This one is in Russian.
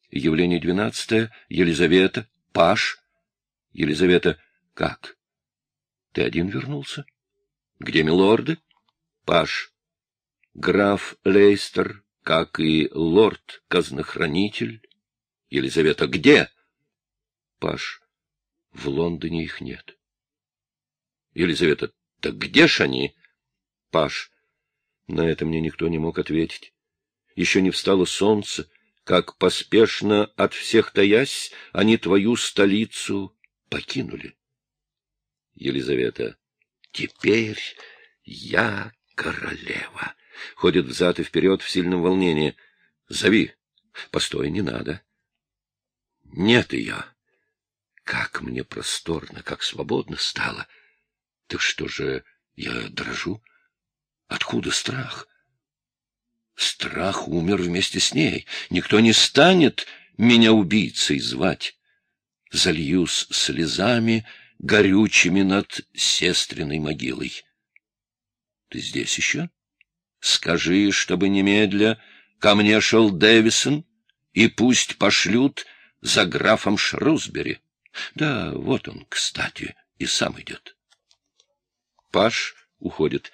Явление 12. Елизавета. Паж. Елизавета. Как? Ты один вернулся? Где милорды? Паж. Граф Лейстер, как и лорд-казнохранитель. Елизавета. Где? Паж. В Лондоне их нет. Елизавета. Так где ж они? Паж. На это мне никто не мог ответить. Еще не встало солнце, как поспешно от всех таясь, они твою столицу покинули. Елизавета. Теперь я королева. Ходит взад и вперед в сильном волнении. Зови. Постой, не надо. Нет ее. Как мне просторно, как свободно стало. Так что же я дрожу? Откуда страх? Страх умер вместе с ней. Никто не станет меня убийцей звать. Зальюсь слезами горючими над сестриной могилой. Ты здесь еще? Скажи, чтобы немедля ко мне шел Дэвисон, и пусть пошлют за графом Шрусбери. Да, вот он, кстати, и сам идет. Паж уходит.